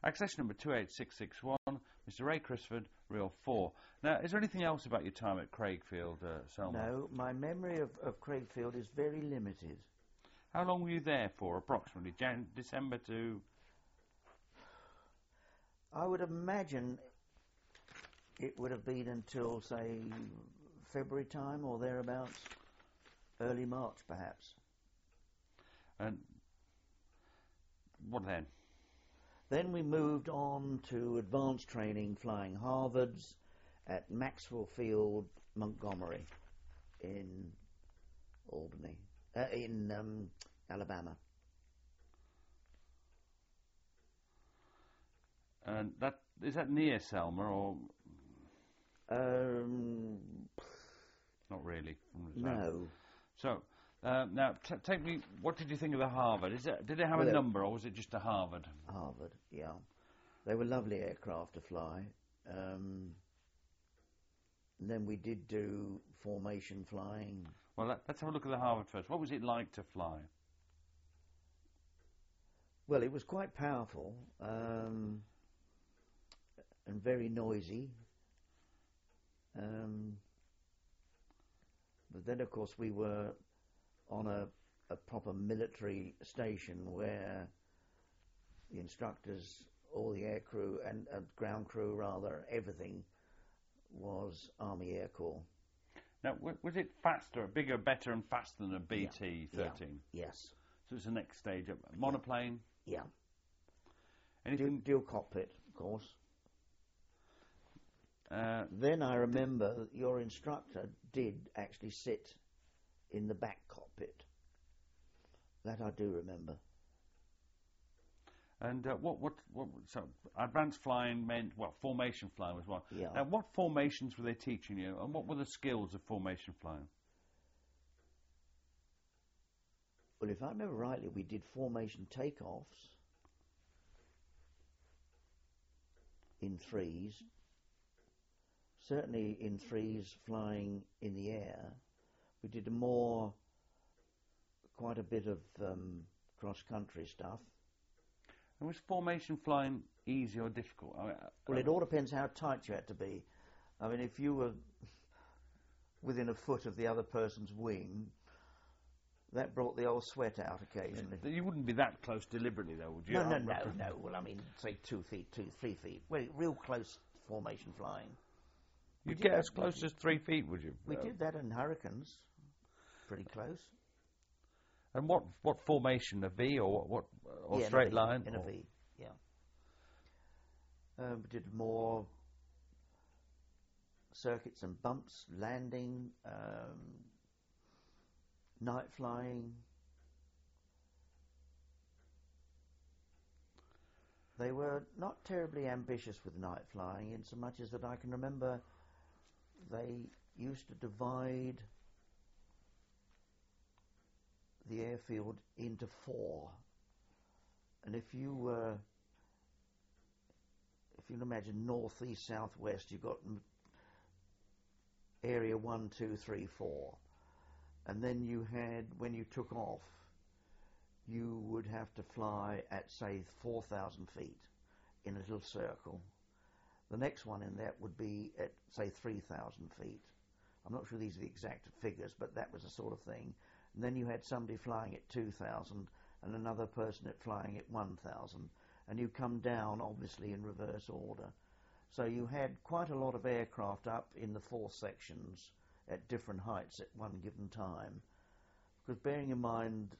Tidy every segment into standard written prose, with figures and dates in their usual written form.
Access number 28661, Mr. Ray Crisford, Reel 4. Now, is there anything else about your time at Craigfield, Selma? No, my memory of Craigfield is very limited. How long were you there for, approximately? December to... I would imagine it would have been until, say, February time or thereabouts. Early March, perhaps. And what then? Then we moved on to advanced training, flying Harvards at Maxwell Field, Montgomery, in Albany, in Alabama. And is that near Selma or? Not really. No. So now take me. What did you think of the Harvard? Did it have a number or was it just a Harvard? Harvard, yeah. They were lovely aircraft to fly. And then we did do formation flying. Well, let's have a look at the Harvard first. What was it like to fly? Well, it was quite powerful and very noisy. But then, of course, we were on a proper military station where the instructors, all the air crew and ground crew, rather, everything was Army Air Corps. Now, was it faster, bigger, better and faster than a BT-13? Yeah. Yes. So it's the next stage up. Monoplane? Yeah. Anything? Dual cockpit, of course. Then I remember that your instructor did actually sit in the back cockpit. That I do remember. And so advanced flying meant, well, formation flying was one. Yeah. Now, what formations were they teaching you, and what were the skills of formation flying? Well, if I remember rightly, we did formation takeoffs in threes. Certainly in threes flying in the air. We did quite a bit of cross-country stuff. And was formation flying easy or difficult? Well, it all depends how tight you had to be. I mean, if you were within a foot of the other person's wing, that brought the old sweat out occasionally. You wouldn't be that close deliberately, though, would you? No. Well, I mean, say 2 feet, 3 feet. Well, real close formation flying. You'd get as close as 3 feet, would you? We did that in Hurricanes. Pretty close. And what formation? A V or straight line? In a V, yeah. We did more circuits and bumps, landing, night flying. They were not terribly ambitious with night flying, in so much as that I can remember they used to divide the airfield into 4. And if you imagine north, east, south, west, you've got area 1, 2, 3, 4. And then you had, when you took off, you would have to fly at, say, 4,000 feet in a little circle. The next one in that would be at, say, 3,000 feet. I'm not sure these are the exact figures, but that was the sort of thing. And then you had somebody flying at 2,000 and another person flying at 1,000. And you come down, obviously, in reverse order. So you had quite a lot of aircraft up in the 4 sections at different heights at one given time. Because bearing in mind,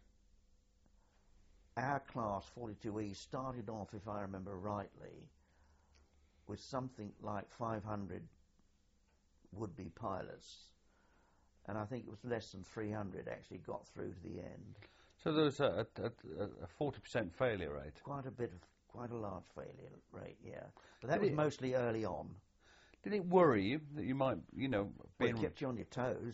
our class 42E started off, if I remember rightly, with something like 500 would-be pilots. And I think it was less than 300 actually got through to the end. So there was a 40% failure rate. Quite a large failure rate, yeah. But that was mostly early on. Did it worry you that you might, Well, it kept you on your toes.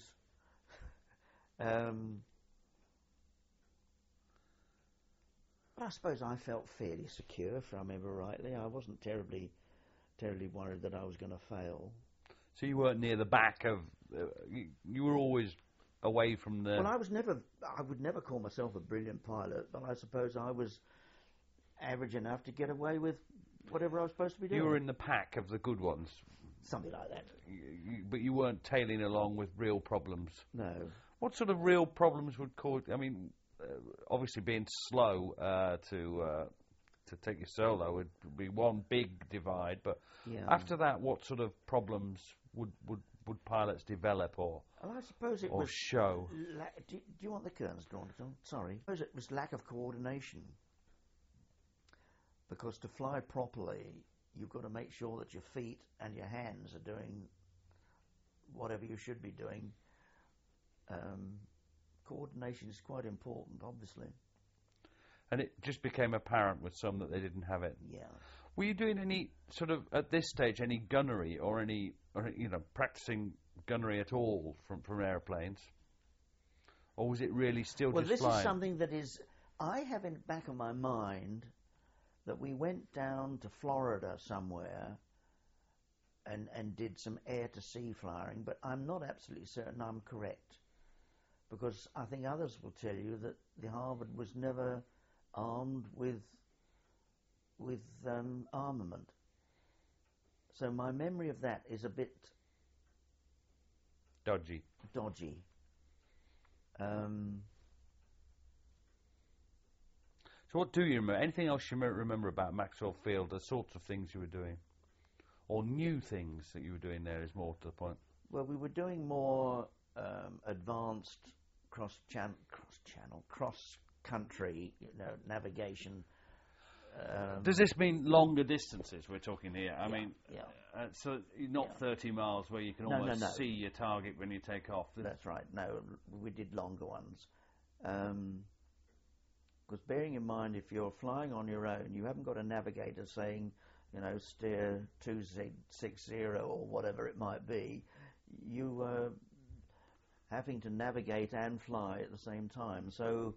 But I suppose I felt fairly secure, if I remember rightly. I wasn't terribly worried that I was going to fail. So you weren't near the back of... you were always away from the... Well, I would never call myself a brilliant pilot, but I suppose I was average enough to get away with whatever I was supposed to be doing. You were in the pack of the good ones. Something like that. But you weren't tailing along with real problems. No. What sort of real problems would cause? I mean, obviously being slow to take your solo would be one big divide. But after that, what sort of problems would pilots develop or? Well, I suppose it or was show. Do you want the curtains drawn? Sorry. I suppose it was lack of coordination. Because to fly properly, you've got to make sure that your feet and your hands are doing whatever you should be doing. Coordination is quite important, obviously. And it just became apparent with some that they didn't have it. Yeah. Were you doing any sort of, at this stage, any gunnery or practicing gunnery at all from airplanes? Or was it really still just flying? Well, this is something that is, I have in the back of my mind that we went down to Florida somewhere and did some air-to-sea flying, but I'm not absolutely certain I'm correct, because I think others will tell you that the Harvard was never armed with armament. So my memory of that is a bit dodgy. So what do you remember? Anything else you remember about Maxwell Field, the sorts of things you were doing? Or new things that you were doing there is more to the point? Well, we were doing more advanced cross-country navigation. Does this mean longer distances we're talking here? I mean, yeah. So not 30 miles where you can almost see your target when you take off. That's right. No, we did longer ones. Because bearing in mind, if you're flying on your own, you haven't got a navigator saying, steer 260 or whatever it might be. You are having to navigate and fly at the same time. So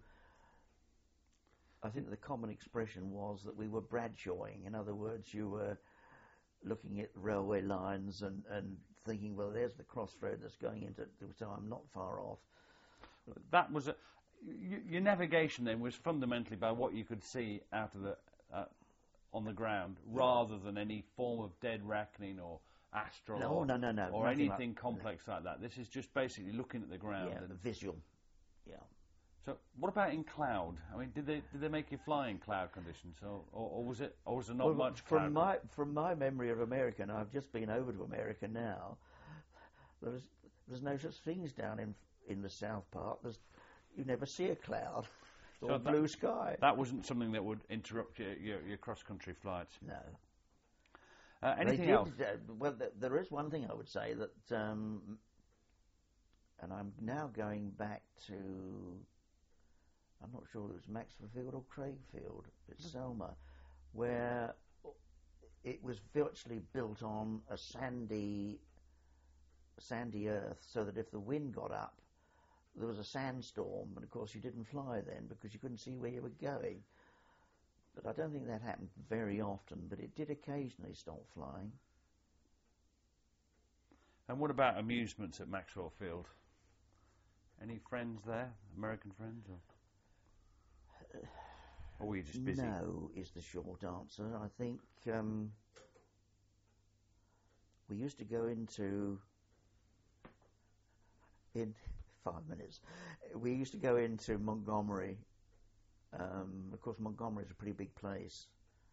I think the common expression was that we were Bradshawing. In other words, you were looking at railway lines and thinking, well, there's the crossroad that's going into, so I'm not far off. That was your navigation then was fundamentally by what you could see out of the on the ground, rather than any form of dead reckoning or astral no, or anything complex like that. This is just basically looking at the ground and visual. Yeah. So what about in cloud? I mean, did they make you fly in cloud conditions, or was there not much cloud? From my memory of America, and I've just been over to America now, there's no such things down in the South Part. You never see a cloud or blue sky. That wasn't something that would interrupt your cross-country flights? No. Anything else? Well, there is one thing I would say that, and I'm now going back to, I'm not sure it was Maxwell Field or Craig Field, it's Selma, where it was virtually built on a sandy earth, so that if the wind got up, there was a sandstorm, and of course you didn't fly then because you couldn't see where you were going. But I don't think that happened very often, but it did occasionally stop flying. And what about amusements at Maxwell Field? Any friends there, American friends? Or were you just busy? No, is the short answer. I think we used to go into, in 5 minutes, we used to go into Montgomery. Of course, Montgomery is a pretty big place.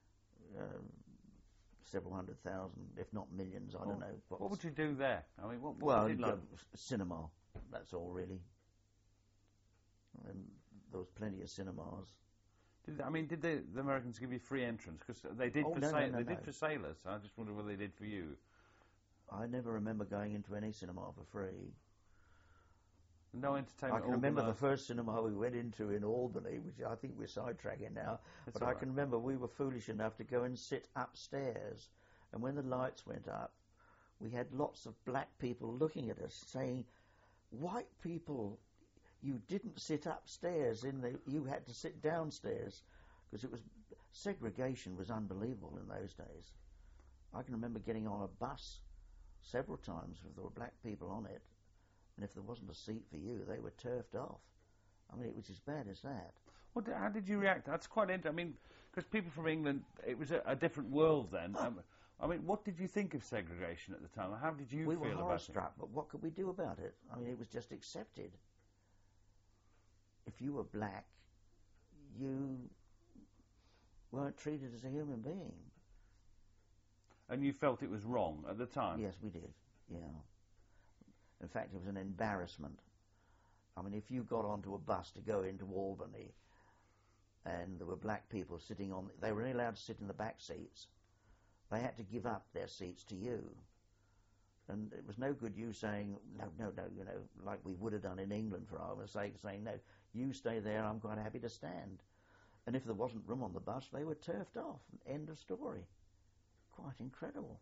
Several 100,000, if not millions, I don't know. What would you do there? I mean, what well, was it like? Cinema, that's all really. And there was plenty of cinemas. Did the Americans give you free entrance? Because they did did for sailors. So I just wonder what they did for you. I never remember going into any cinema for free. No entertainment. I can remember the first cinema we went into in Albany, which I think we're sidetracking now. But I can remember we were foolish enough to go and sit upstairs. And when the lights went up, we had lots of black people looking at us saying, "White people, you didn't sit upstairs. You had to sit downstairs," because segregation was unbelievable in those days. I can remember getting on a bus several times if there were black people on it. And if there wasn't a seat for you, they were turfed off. I mean, it was as bad as that. How did you react? That's quite interesting. I mean, Because people from England, it was a different world then. I mean, what did you think of segregation at the time? How did you feel about it? We were horror-struck, but what could we do about it? I mean, it was just accepted. If you were black, you weren't treated as a human being. And you felt it was wrong at the time? Yes, we did, yeah. In fact, it was an embarrassment. I mean, if you got onto a bus to go into Albany and there were black people sitting on... They were only allowed to sit in the back seats. They had to give up their seats to you. And it was no good you saying, no, you know, like we would have done in England, for argument's sake, saying, no, you stay there, I'm quite happy to stand. And if there wasn't room on the bus, they were turfed off. End of story. Quite incredible.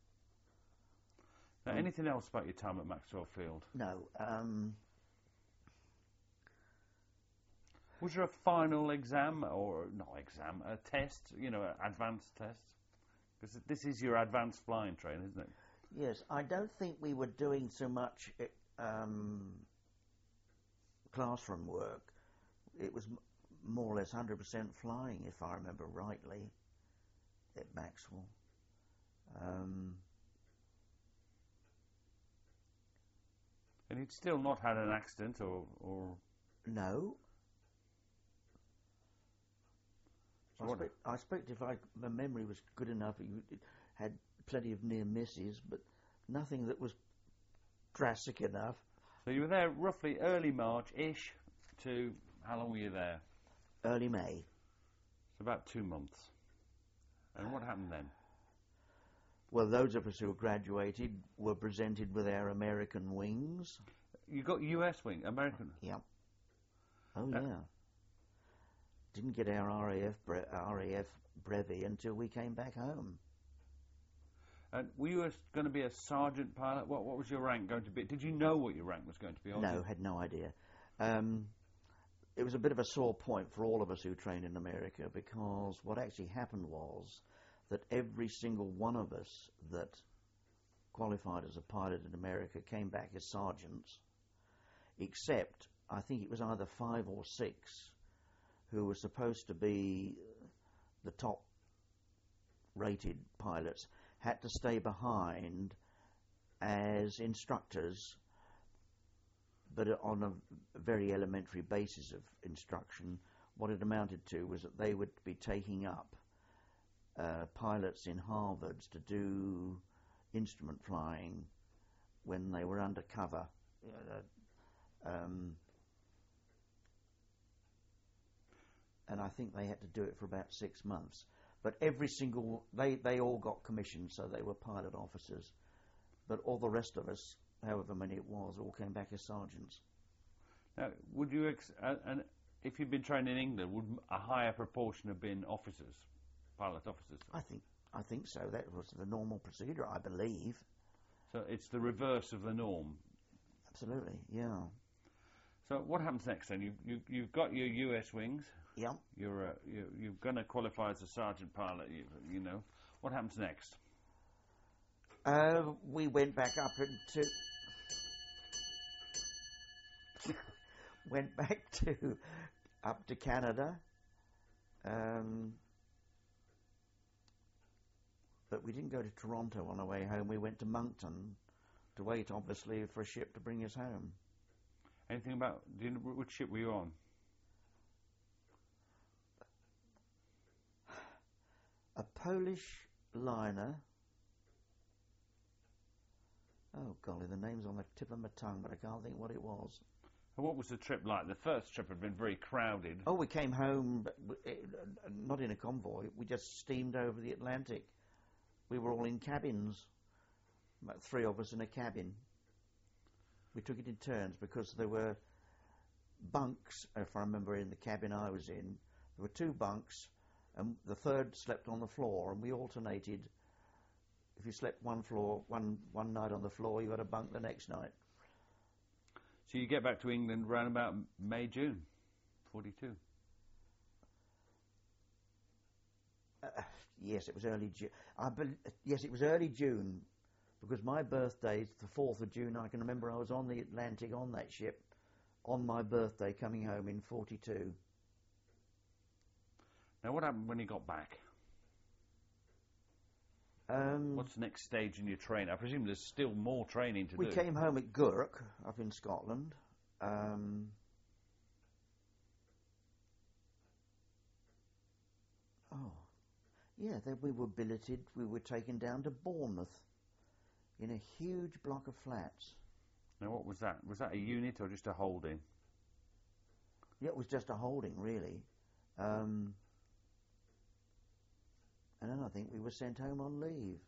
Now, anything else about your time at Maxwell Field? No. Was there a final exam, or not exam, a test, you know, an advanced test? Because this is your advanced flying train, isn't it? Yes, I don't think we were doing so much classroom work. It was more or less 100% flying, if I remember rightly, at Maxwell. And you'd still not had an accident, or... No. So I expect if my memory was good enough, you had plenty of near misses, but nothing that was drastic enough. So you were there roughly early March-ish to... How long were you there? Early May. So about 2 months. And what happened then? Well, those of us who graduated were presented with our American wings. You got US wing, American? Yep. Oh, yeah. Didn't get our RAF brevet until we came back home. And were you going to be a sergeant pilot? What was your rank going to be? Did you know what your rank was going to be? No, had no idea. It was a bit of a sore point for all of us who trained in America, because what actually happened was that every single one of us that qualified as a pilot in America came back as sergeants, except I think it was either 5 or 6 who were supposed to be the top rated pilots, had to stay behind as instructors, but on a very elementary basis of instruction. What it amounted to was that they would be taking up pilots in Harvards to do instrument flying when they were undercover. And I think they had to do it for about 6 months. But every single... They all got commissioned, so they were pilot officers. But all the rest of us, however many it was, all came back as sergeants. Now, would you... and if you'd been trained in England, would a higher proportion have been officers, pilot officers? I think so. That was the normal procedure, I believe. So it's the reverse of the norm? Absolutely, yeah. So what happens next then? You've got your US wings. Yeah. You're going to qualify as a sergeant pilot. You know. What happens next? We went back up into up to Canada, but we didn't go to Toronto on our way home. We went to Moncton to wait, obviously, for a ship to bring us home. Anything about... Do you know which ship were you on? A Polish liner. Oh, golly, the name's on the tip of my tongue, but I can't think what it was. And what was the trip like? The first trip had been very crowded. Oh, we came home, not in a convoy. We just steamed over the Atlantic. We were all in cabins, about 3 of us in a cabin. We took it in turns because there were bunks, if I remember, in the cabin I was in. There were 2 bunks, and the third slept on the floor, and we alternated. If you slept one night on the floor, you had a bunk the next night. So you get back to England around about May, June, 42. Yes, it was early June. Yes, it was early June, because my birthday is the 4th of June. I can remember I was on the Atlantic on that ship on my birthday coming home in 42. Now, what happened when you got back? What's the next stage in your training? I presume there's still more training to do. We came home at Gurk, up in Scotland. Then we were billeted. We were taken down to Bournemouth in a huge block of flats. Now, what was that? Was that a unit or just a holding? Yeah, it was just a holding, really. And then I think we were sent home on leave.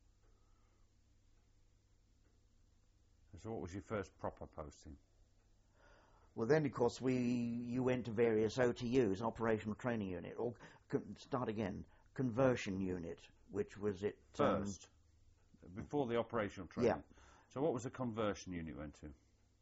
So what was your first proper posting? Well, then, of course, you went to various OTUs, Operational Training Unit, or Conversion Unit, which was it... First, before the operational training. Yeah. So what was the conversion unit you went to?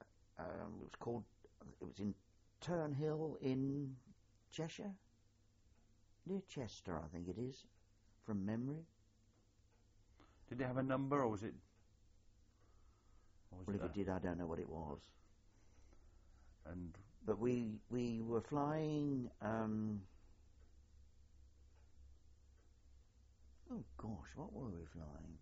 It was in Turnhill in Cheshire? Near Chester, I think it is, from memory. Did it have a number, or was it... Well, if it did, I don't know what it was. And but we were flying... oh, gosh, what were we flying?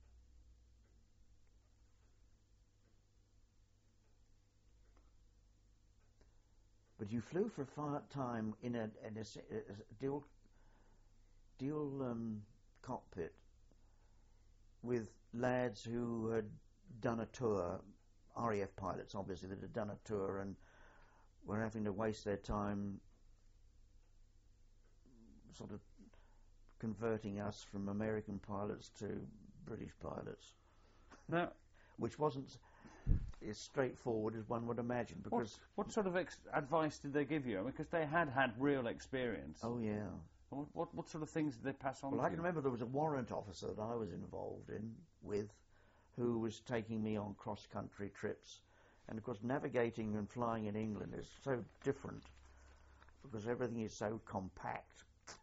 But you flew for a time in a dual cockpit with lads who had done a tour, RAF pilots obviously, that had done a tour and were having to waste their time sort of converting us from American pilots to British pilots. Now, which wasn't as straightforward as one would imagine. Because what sort of advice did they give you? I mean, because they had real experience. Oh, yeah. What sort of things did they pass on to you? Well, I can remember there was a warrant officer that I was involved with who was taking me on cross-country trips. And, of course, navigating and flying in England is so different because everything is so compact.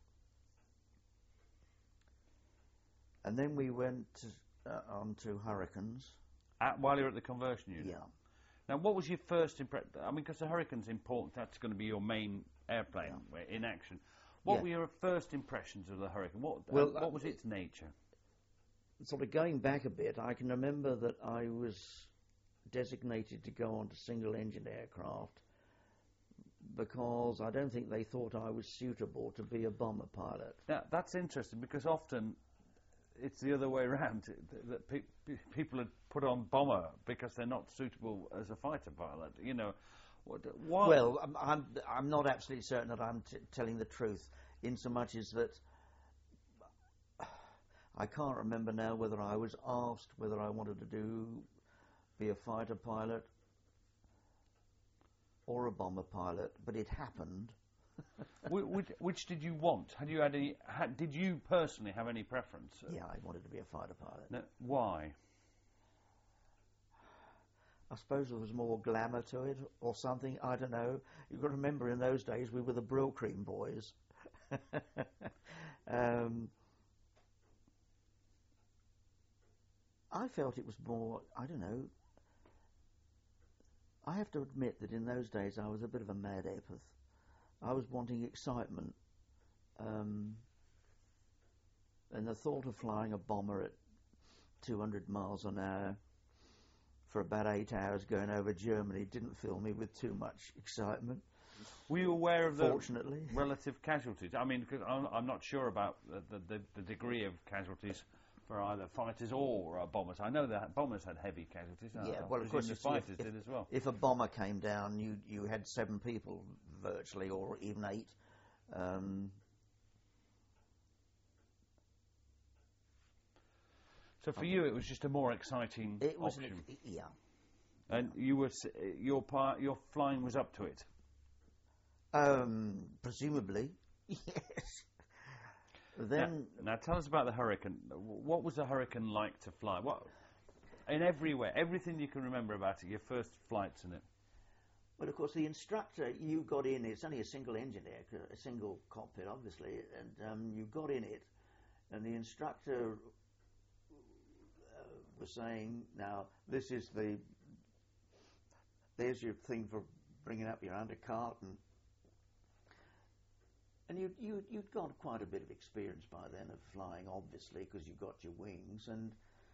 And then we went on to Hurricanes. While you were at the conversion unit? Yeah. Now, what was your first impression? I mean, because the Hurricane's important, that's going to be your main airplane in action. What were your first impressions of the Hurricane? What was its nature? Sort of going back a bit, I can remember that I was designated to go on to single-engine aircraft because I don't think they thought I was suitable to be a bomber pilot. Now, that's interesting because often it's the other way around, that people are put on bomber because they're not suitable as a fighter pilot. You know, why? Well, I'm not absolutely certain that I'm telling the truth, in so much as that I can't remember now whether I was asked whether I wanted to be a fighter pilot or a bomber pilot, but it happened. Which did you want? Had you had any? Did you personally have any preference? Yeah, I wanted to be a fighter pilot. No, why? I suppose there was more glamour to it, or something. I don't know. You've got to remember, in those days we were the Brylcreem boys. I felt it was more. I don't know. I have to admit that in those days I was a bit of a mad epith. I was wanting excitement, and the thought of flying a bomber at 200 miles an hour for about 8 hours going over Germany didn't fill me with too much excitement. Were you aware of the fortunately relative casualties? I mean, because I'm not sure about the degree of casualties for either fighters or bombers. I know that bombers had heavy casualties. Yeah, well, of course, the fighters did as well. If a bomber came down, you had 7 people virtually, or even 8. So for you, it was just a more exciting option. Yeah. And you were your flying was up to it. Presumably, yes. Then now tell us about the Hurricane. What was the Hurricane like to fly? What in everything you can remember about it, your first flights in it. Well, of course, the instructor you got in. It's only a single engine a single cockpit, obviously, and you got in it, and the instructor was saying, "Now, there's your thing for bringing up your undercart, and And you'd got quite a bit of experience by then of flying, obviously, because you've got your wings, and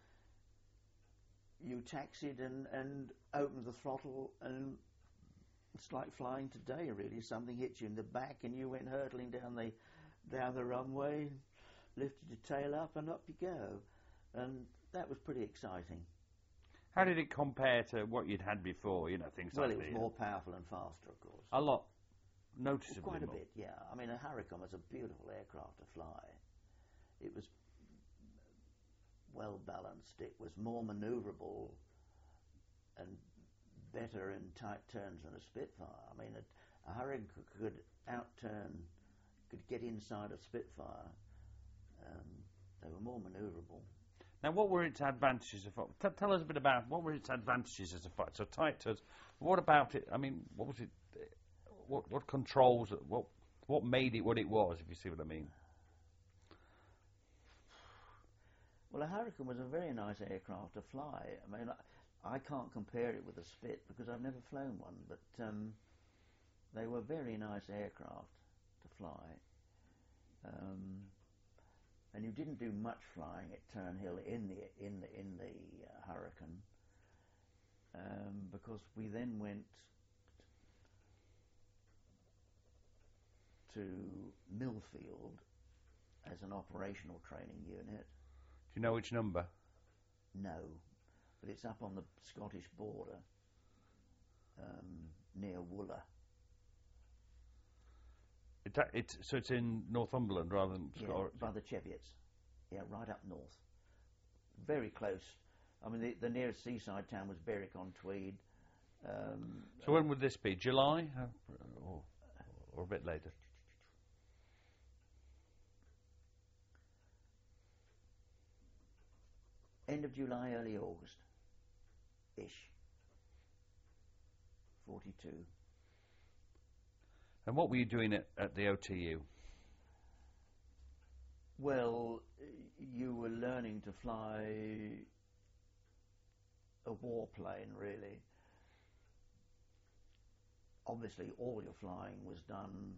you taxied and opened the throttle, and it's like flying today, really. Something hit you in the back, and you went hurtling down the runway, lifted your tail up, and up you go. And that was pretty exciting. How did it compare to what you'd had before? Things like Well, it was more powerful and faster, of course. A lot. Noticeably Quite a more. bit, yeah. I mean, a Hurricane was a beautiful aircraft to fly. It was well balanced. It was more manoeuvrable and better in tight turns than a Spitfire. I mean, a Hurricane could get inside a Spitfire. They were more manoeuvrable. Now, what were its advantages? Tell us a bit about what were its advantages as a fighter. So tight turns. What about it? I mean, what was it? What controls? What made it what it was? If you see what I mean. Well, a Hurricane was a very nice aircraft to fly. I mean, I can't compare it with a Spit because I've never flown one, but they were very nice aircraft to fly. And you didn't do much flying at Turnhill in the Hurricane because we then went to Millfield as an operational training unit. Do you know which number? No, but it's up on the Scottish border near Wooler. So it's in Northumberland rather than Scotland? Yeah, by the Cheviots. Yeah, right up north. Very close. I mean, the nearest seaside town was Berwick-on-Tweed. So when would this be? July? Or a bit later? End of July, early August-ish. 42. And what were you doing at the OTU? Well, you were learning to fly a warplane, really. Obviously, all your flying was done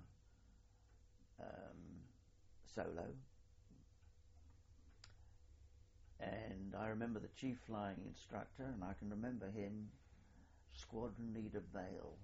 solo. And I remember the chief flying instructor, and I can remember him, Squadron Leader Vale.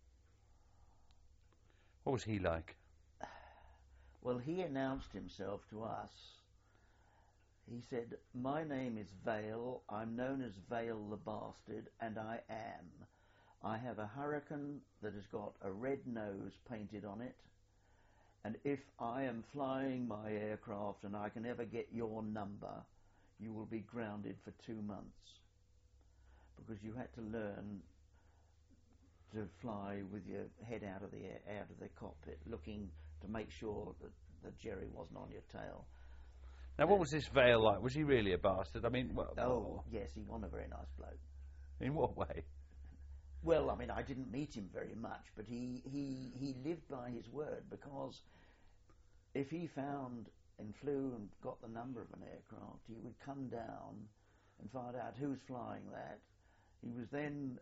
What was he like? Well, he announced himself to us. He said, "My name is Vale. I'm known as Vale the Bastard, and I am. I have a Hurricane that has got a red nose painted on it, and if I am flying my aircraft and I can ever get your number, you will be grounded for 2 months." Because you had to learn to fly with your head out of the cockpit, looking to make sure that the jerry wasn't on your tail. Now, what was this Vale like? Was he really a bastard? I mean, yes, he was a very nice bloke. In what way? Well, I mean, I didn't meet him very much, but he lived by his word, because if he found and flew and got the number of an aircraft, he would come down and find out who's flying that. He was then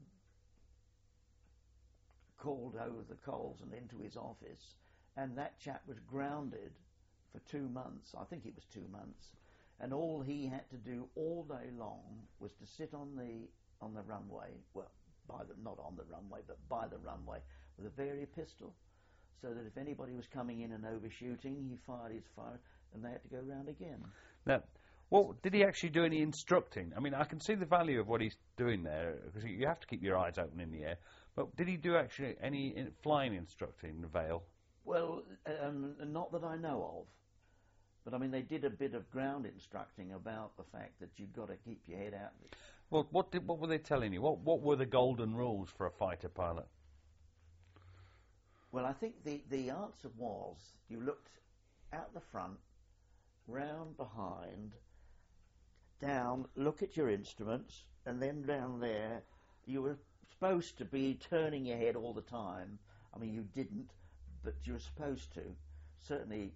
called over the coals and into his office, and that chap was grounded for 2 months. I think it was 2 months, and all he had to do all day long was to sit on the runway. Well, not on the runway, but by the runway with a Very pistol, so that if anybody was coming in and overshooting, he fired his fire, and they had to go round again. Now, did he actually do any instructing? I mean, I can see the value of what he's doing there, because you have to keep your eyes open in the air. But did he do actually any flying instructing, Vale? Well, not that I know of. But I mean, they did a bit of ground instructing about the fact that you've got to keep your head out. Well, what were they telling you? What were the golden rules for a fighter pilot? Well, I think the answer was you looked out the front, round behind, down, look at your instruments, and then down there, you were supposed to be turning your head all the time. I mean, you didn't, but you were supposed to. Certainly,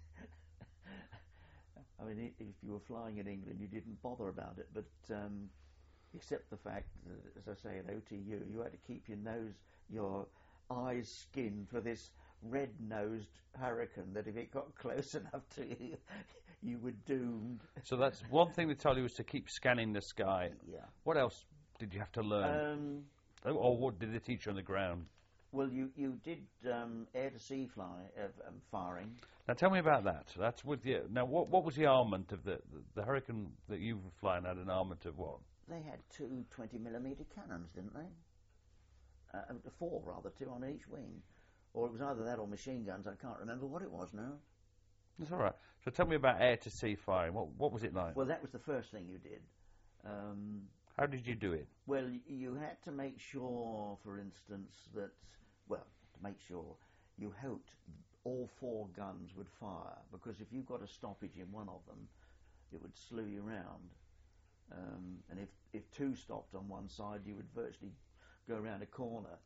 I mean, if you were flying in England, you didn't bother about it, but except the fact that, as I say, at OTU, you had to keep your eyes skinned for this red-nosed hurricane that if it got close enough to you, you were doomed. So that's one thing they tell you was to keep scanning the sky. Yeah. What else did you have to learn? Or what did they teach you on the ground? Well, you did air-to-sea firing. Now tell me about that. That's with you. Now, what was the armament of the Hurricane that you were flying? Had an armament of what? They had two 20mm cannons, didn't they? 4 rather, 2 on each wing. Or it was either that or machine guns. I can't remember what it was now. That's all right. So tell me about air-to-sea firing. What was it like? Well, that was the first thing you did. How did you do it? Well, you had to make sure, for instance, that, well, to make sure, you hoped all 4 guns would fire, because if you got a stoppage in one of them, it would slew you round. And if 2 stopped on one side, you would virtually go around a corner,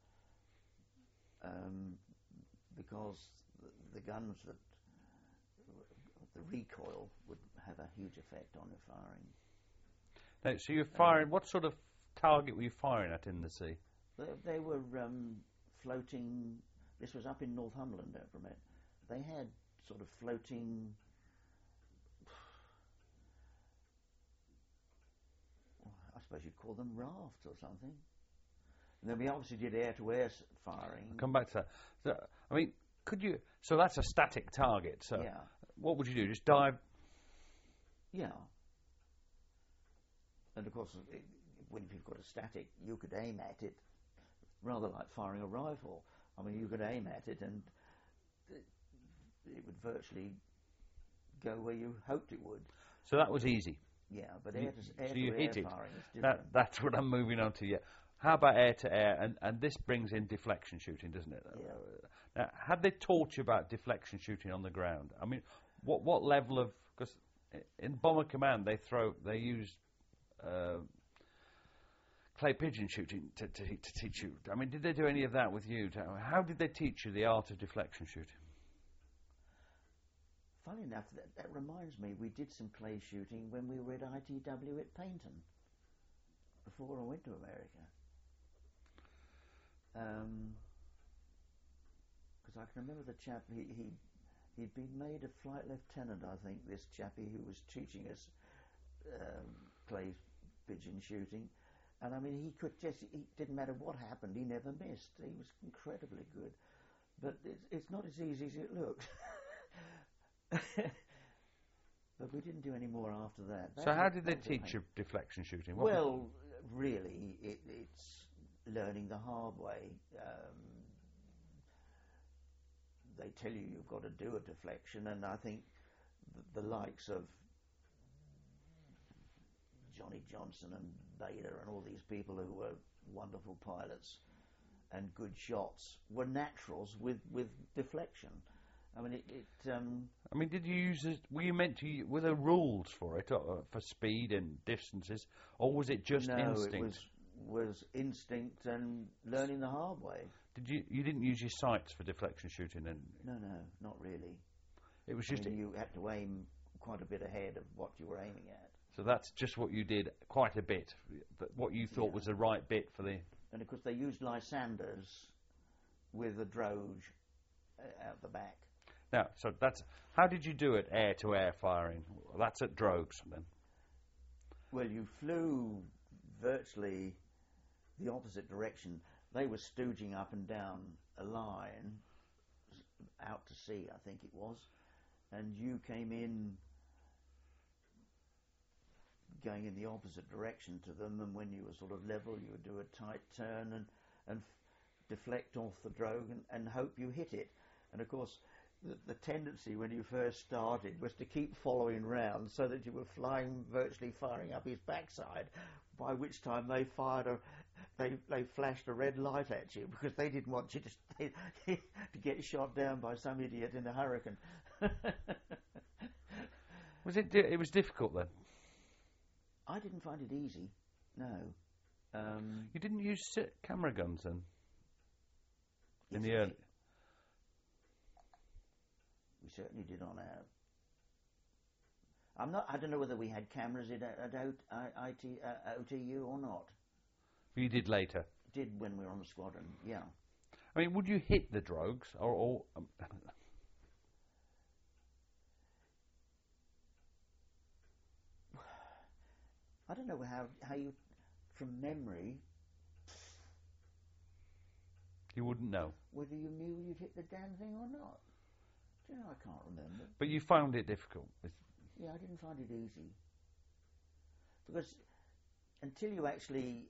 because the guns that the recoil would have a huge effect on the firing. Now, so you're firing. What sort of target were you firing at in the sea? They were floating. This was up in Northumberland, don't forget. They had sort of floating. I suppose you'd call them rafts or something. And then we obviously did air-to-air firing. I'll come back to that. So, I mean, could you? So that's a static target. So yeah. What would you do? Just dive? Yeah. And of course, when you've got a static, you could aim at it, rather like firing a rifle. I mean, you could aim at it and it would virtually go where you hoped it would. So that was easy. Yeah, but so air-to-air firing is different. That's what I'm moving on to. Yeah. How about air-to-air? And this brings in deflection shooting, doesn't it? Yeah. Now, had they taught you about deflection shooting on the ground? I mean, what level of? Because in Bomber Command they use clay pigeon shooting to teach you. I mean, did they do any of that with you? How did they teach you the art of deflection shooting? Funny enough, that reminds me, we did some clay shooting when we were at ITW at Paynton, before I went to America. Because I can remember the chap, he'd been made a flight lieutenant, I think, this chappie who was teaching us clay pigeon shooting. And I mean, he didn't matter what happened, he never missed. He was incredibly good. But it's not as easy as it looked. But we didn't do any more after that. So how did they teach you deflection shooting? Well, really, it's learning the hard way. They tell you you've got to do a deflection, and I think the likes of Johnny Johnson and Bader and all these people who were wonderful pilots and good shots were naturals with deflection. I mean, I mean, did you use it? Were you meant to? Were there rules for it, for speed and distances, or was it just instinct? No, it was instinct and learning the hard way. Did you? You didn't use your sights for deflection shooting, then? No, not really. It was just you had to aim quite a bit ahead of what you were aiming at. So that's just what you did, quite a bit. But what you thought was the right bit for the. And of course, they used Lysanders with a drogue out the back. Now, so that's how did you do it? Air-to-air firing. Well, that's at drogues then. Well, you flew virtually the opposite direction. They were stooging up and down a line out to sea, I think it was, and you came in going in the opposite direction to them. And when you were sort of level, you would do a tight turn and deflect off the drogue and hope you hit it. And of course, the tendency when you first started was to keep following round so that you were virtually firing up his backside, by which time they they flashed a red light at you because they didn't want you to get shot down by some idiot in a hurricane. It was difficult then? I didn't find it easy, no. You didn't use camera guns then? In Yes, the early... We certainly did on our... I don't know whether we had cameras at OTU or not. You did later? Did when we were on the squadron, yeah. I mean, would you hit the drogues or I don't know how you, from memory, you wouldn't know whether you knew you'd hit the damn thing or not. Do you know, I can't remember. But you found it difficult. Yeah, I didn't find it easy because until you actually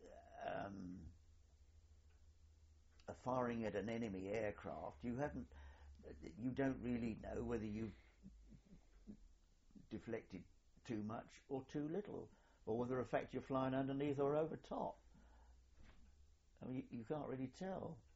are firing at an enemy aircraft, you don't really know whether you've deflected too much or too little, or whether in fact you're flying underneath or over top. I mean, you can't really tell.